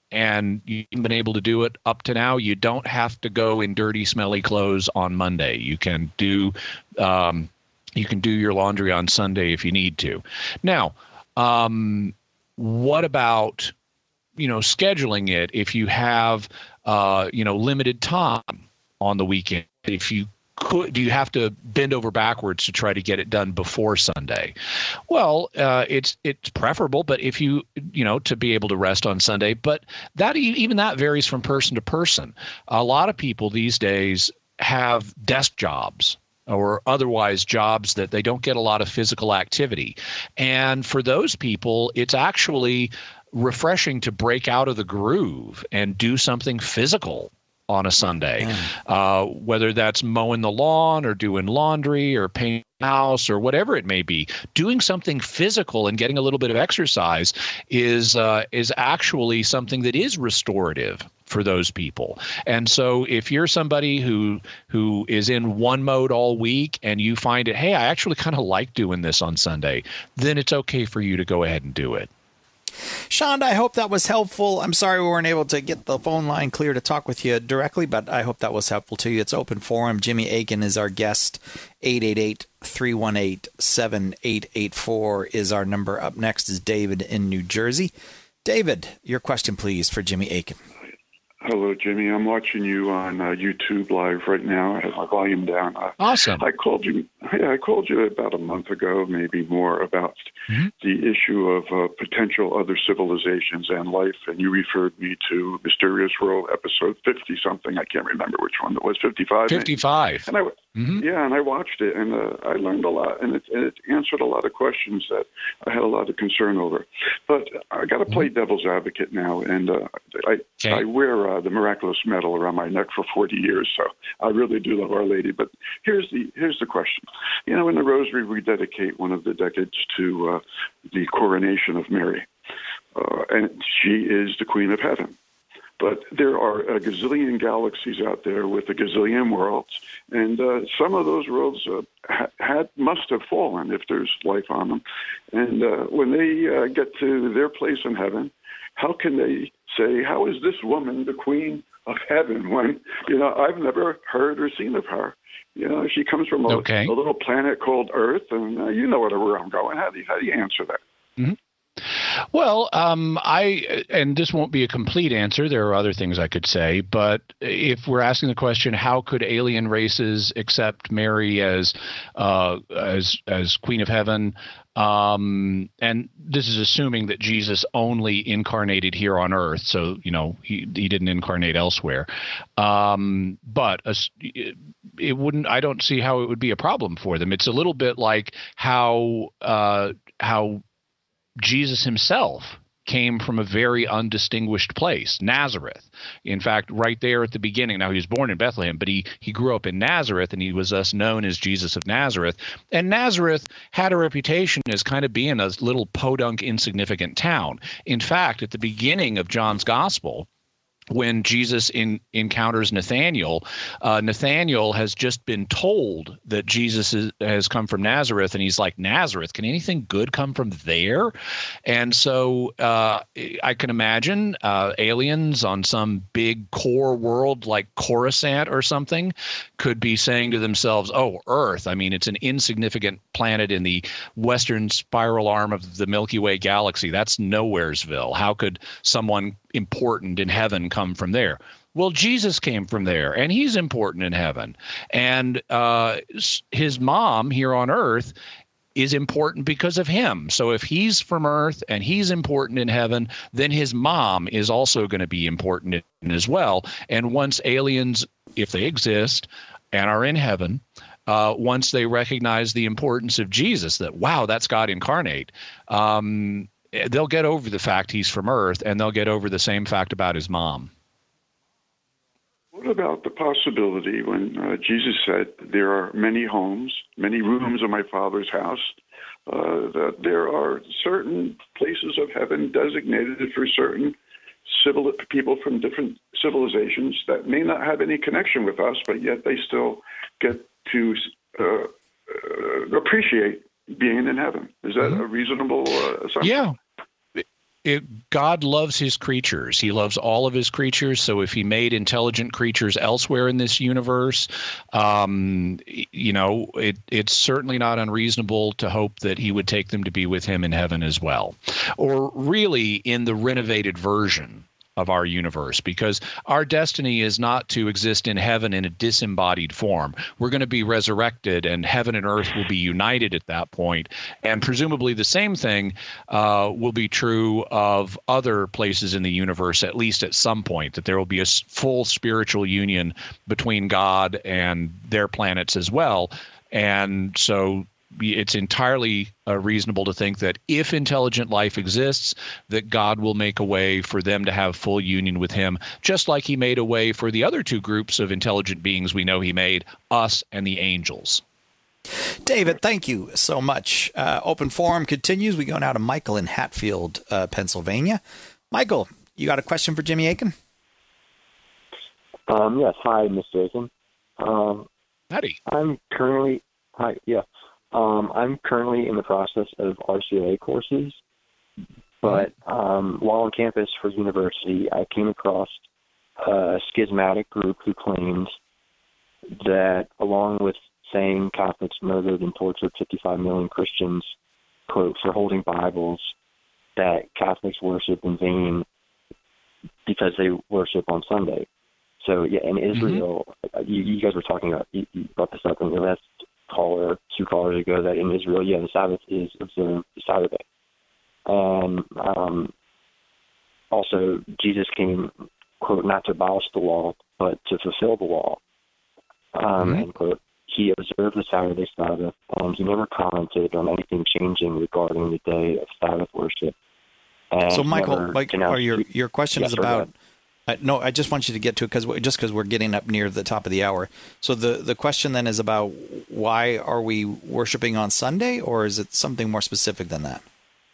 and you've been able to do it up to now, you don't have to go in dirty, smelly clothes on Monday. You can do, um, you can do your laundry on Sunday if you need to. Now, Um, what about, you know, scheduling it if you have, uh, you know, limited time on the weekend? If you could, do you have to bend over backwards to try to get it done before Sunday? Well, uh, it's it's preferable, but if you, you know, to be able to rest on Sunday, but that even that varies from person to person. A lot of people these days have desk jobs or otherwise jobs that they don't get a lot of physical activity. And for those people, it's actually refreshing to break out of the groove and do something physical on a Sunday, mm. uh, whether that's mowing the lawn or doing laundry or painting the house or whatever it may be. Doing something physical and getting a little bit of exercise is uh, is actually something that is restorative for those people. And so if you're somebody who who is in one mode all week and you find it, hey, I actually kind of like doing this on Sunday, then it's okay for you to go ahead and do it. Shonda, I hope that was helpful. I'm sorry we weren't able to get the phone line clear to talk with you directly, but I hope that was helpful to you. It's Open Forum. Jimmy Akin is our guest. eight eight eight, three one eight, seven eight eight four is our number. Up next is David in New Jersey. David, your question, please, for Jimmy Akin. Hello, Jimmy. I'm watching you on uh, YouTube Live right now. I have my volume down. I, awesome. I called you. Yeah, I called you about a month ago, maybe more, about mm-hmm. the issue of uh, potential other civilizations and life, and you referred me to Mysterious World episode fifty something. I can't remember which one it was. fifty-five. fifty-five. And I, mm-hmm. yeah, and I watched it, and uh, I learned a lot, and it, and it answered a lot of questions that I had a lot of concern over. But I got to play mm-hmm. devil's advocate now, and uh, I okay. I wear uh, the miraculous medal around my neck for forty years, so I really do love Our Lady. But here's the here's the question. You know, in the Rosary, we dedicate one of the decades to uh, the coronation of Mary, uh, and she is the Queen of Heaven. But there are a gazillion galaxies out there with a gazillion worlds, and uh, some of those worlds uh, ha- had must have fallen if there's life on them. And uh, when they uh, get to their place in heaven, how can they say, how is this woman the Queen of Heaven when, you know, I've never heard or seen of her? You know, she comes from a, okay. a little planet called Earth, and uh, you know where I'm going. How do you, how do you answer that? Mm-hmm. Well, um, I, and this won't be a complete answer. There are other things I could say, but if we're asking the question, how could alien races accept Mary as, uh, as, as Queen of Heaven? Um, and this is assuming that Jesus only incarnated here on earth. So, you know, he, he didn't incarnate elsewhere. Um, but a, it wouldn't, I don't see how it would be a problem for them. It's a little bit like how, uh, how, Jesus himself came from a very undistinguished place, Nazareth. In fact, right there at the beginning, now he was born in Bethlehem, but he, he grew up in Nazareth, and he was thus known as Jesus of Nazareth. And Nazareth had a reputation as kind of being a little podunk, insignificant town. In fact, at the beginning of John's Gospel, when Jesus in, encounters Nathanael, uh, Nathanael has just been told that Jesus is, has come from Nazareth, and he's like, Nazareth, can anything good come from there? And so uh, I can imagine uh, aliens on some big core world like Coruscant or something could be saying to themselves, oh, Earth, I mean, it's an insignificant planet in the western spiral arm of the Milky Way galaxy. That's Nowheresville. How could someone important in heaven come from there? Well, Jesus came from there, and he's important in heaven. And uh, his mom here on earth is important because of him. So if he's from earth and he's important in heaven, then his mom is also going to be important in as well. And once aliens, if they exist and are in heaven, Uh, once they recognize the importance of Jesus, that, wow, that's God incarnate, um, they'll get over the fact he's from Earth, and they'll get over the same fact about his mom. What about the possibility when uh, Jesus said, there are many homes, many rooms of my Father's house, uh, that there are certain places of heaven designated for certain civil people from different civilizations that may not have any connection with us, but yet they still get to uh, uh, appreciate being in heaven. Is that mm-hmm. a reasonable uh, assumption? Yeah. It, God loves his creatures. He loves all of his creatures. So if he made intelligent creatures elsewhere in this universe, um, you know, it, it's certainly not unreasonable to hope that he would take them to be with him in heaven as well, or really in the renovated version of our universe, because our destiny is not to exist in heaven in a disembodied form. We're going to be resurrected, and heaven and earth will be united at that point. And presumably the same thing uh, will be true of other places in the universe, at least at some point, that there will be a full spiritual union between God and their planets as well. And so it's entirely uh, reasonable to think that if intelligent life exists, that God will make a way for them to have full union with him, just like he made a way for the other two groups of intelligent beings we know he made, us and the angels. David, thank you so much. Uh, Open Forum continues. We go now to Michael in Hatfield, uh, Pennsylvania. Michael, you got a question for Jimmy Akin? Um, yes. Hi, Mister Akin. Um, Howdy. I'm currently, hi, yeah. Um, I'm currently in the process of R C I A courses, but um, while on campus for university, I came across a schismatic group who claims that, along with saying Catholics murdered and tortured fifty-five million Christians, quote, for holding Bibles, that Catholics worship in vain because they worship on Sunday. So, yeah, in Israel, mm-hmm. you, you guys were talking about, you, you brought this up in the last caller, two callers ago, that in Israel, yeah, the Sabbath is observed Saturday. And um, also, Jesus came, quote, not to abolish the law, but to fulfill the law, um, mm-hmm. end quote. He observed the Saturday Sabbath, and he never commented on anything changing regarding the day of Sabbath worship. And so, Michael, like, are your your question yes, is about? Uh, no, I just want you to get to it because just because we're getting up near the top of the hour. So the the question then is about why are we worshiping on Sunday, or is it something more specific than that?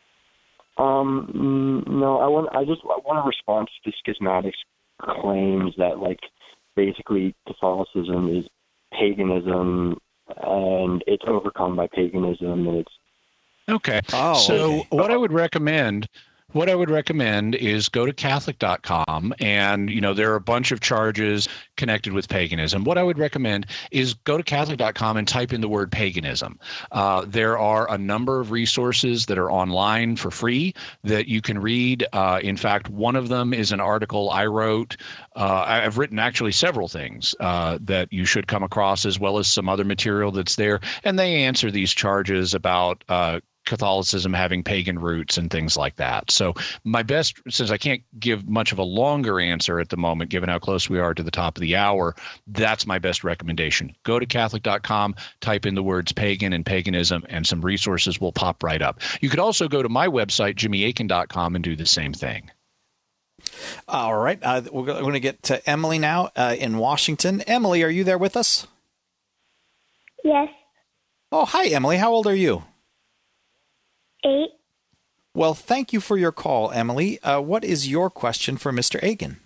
Um, no, I want I just I want to respond to the schismatics claims that like basically Catholicism is paganism and it's overcome by paganism and it's okay. Oh, so okay. what I would recommend. What I would recommend is go to Catholic dot com, and you know there are a bunch of charges connected with paganism. What I would recommend is go to Catholic dot com and type in the word paganism. Uh, there are a number of resources that are online for free that you can read. Uh, in fact, one of them is an article I wrote. Uh, I've written actually several things uh, that you should come across, as well as some other material that's there, and they answer these charges about uh, Catholicism having pagan roots and things like that. So my best, since I can't give much of a longer answer at the moment, given how close we are to the top of the hour, that's my best recommendation. Go to Catholic dot com, type in the words pagan and paganism, and some resources will pop right up. You could also go to my website, Jimmy Akin dot com, and do the same thing. All right. Uh, we're going to get to Emily now uh, in Washington. Emily, are you there with us? Yes. Oh, hi, Emily. How old are you? Eight. Well, thank you for your call, Emily. Uh, what is your question for Mister Akin?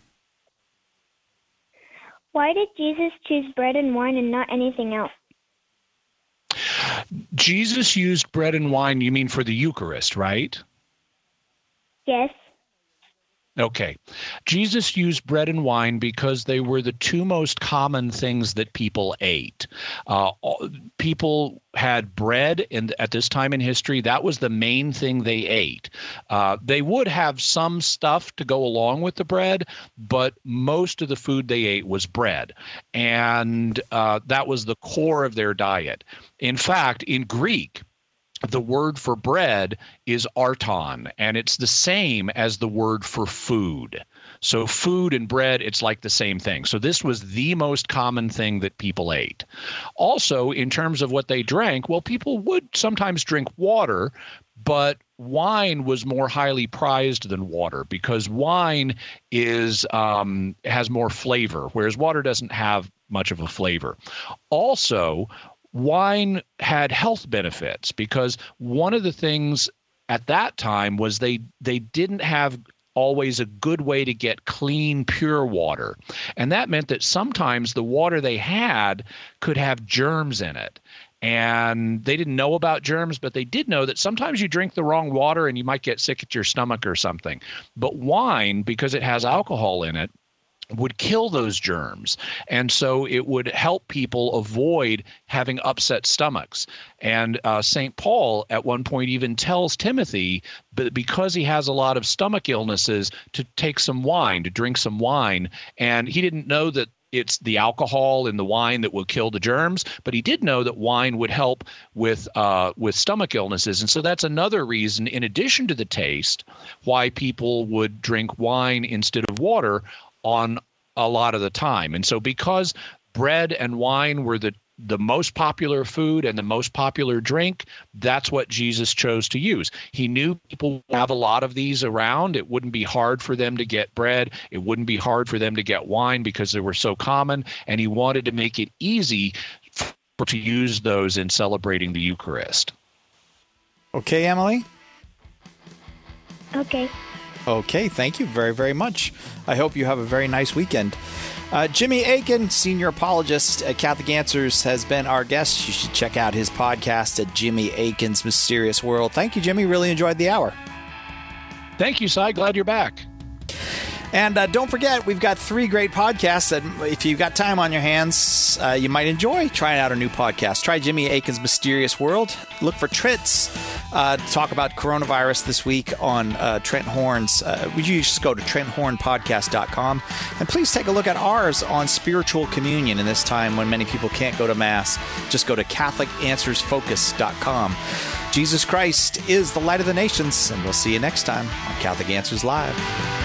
Why did Jesus choose bread and wine and not anything else? Jesus used bread and wine, you mean for the Eucharist, right? Yes. Okay. Jesus used bread and wine because they were the two most common things that people ate. Uh, people had bread, and at this time in history, that was the main thing they ate. Uh, they would have some stuff to go along with the bread, but most of the food they ate was bread. And uh, that was the core of their diet. In fact, in Greek, the word for bread is arton, and it's the same as the word for food. So food and bread, it's like the same thing. So this was the most common thing that people ate. Also, in terms of what they drank, well, people would sometimes drink water, but wine was more highly prized than water because wine is um, has more flavor, whereas water doesn't have much of a flavor. Also, wine had health benefits because one of the things at that time was they they didn't have always a good way to get clean, pure water. And that meant that sometimes the water they had could have germs in it. And they didn't know about germs, but they did know that sometimes you drink the wrong water and you might get sick at your stomach or something. But wine, because it has alcohol in it, would kill those germs. And so it would help people avoid having upset stomachs. And uh, Saint Paul at one point even tells Timothy, but because he has a lot of stomach illnesses, to take some wine, to drink some wine. And he didn't know that it's the alcohol in the wine that will kill the germs, but he did know that wine would help with uh, with stomach illnesses. And so that's another reason, in addition to the taste, why people would drink wine instead of water on a lot of the time. And so because bread and wine were the the most popular food and the most popular drink, that's what Jesus chose to use. He knew people would have a lot of these around. It wouldn't be hard for them to get bread. It wouldn't be hard for them to get wine because they were so common. And he wanted to make it easy for, to use those in celebrating the Eucharist. Okay, Emily? Okay. Okay, thank you very, very much. I hope you have a very nice weekend. Uh, Jimmy Akin, senior apologist at Catholic Answers, has been our guest. You should check out his podcast at Jimmy Akin's Mysterious World. Thank you, Jimmy. Really enjoyed the hour. Thank you, Cy. Glad you're back. And uh, don't forget, we've got three great podcasts that if you've got time on your hands, uh, you might enjoy trying out a new podcast. Try Jimmy Akin's Mysterious World. Look for Trent's uh, talk about coronavirus this week on uh, Trent Horn's. Uh, you just go to trent horn podcast dot com. And please take a look at ours on spiritual communion in this time when many people can't go to Mass. Just go to catholic answers focus dot com. Jesus Christ is the light of the nations, and we'll see you next time on Catholic Answers Live.